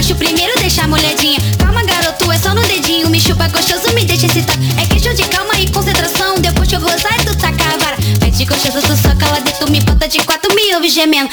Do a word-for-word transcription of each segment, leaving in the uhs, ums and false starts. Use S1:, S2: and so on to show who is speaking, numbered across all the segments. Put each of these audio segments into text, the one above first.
S1: macho primeiro deixa molhadinha. Calma garoto, é só no dedinho. Me chupa gostoso, me deixa excitado. É questão de calma e concentração. Depois que eu gozar, tu taca a vara. Mete gostoso, tu soca lá dentro. Me bota de quatro, me ouve gemendo.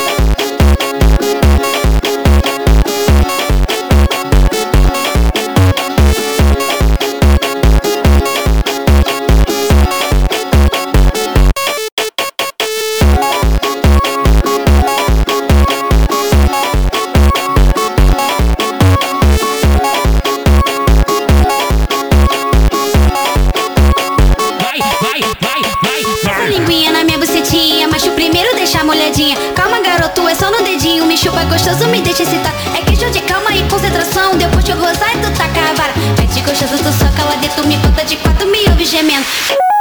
S1: Linguinha na minha bucetinha, macho primeiro deixa molhadinha. Calma garoto, é só no dedinho. Me chupa gostoso, me deixa excitado. É questão de calma e concentração. Depois que eu gozar, tu taca a vara. Mete gostoso, tu soca lá dentro. Me bota de quatro, me ouve gemendo.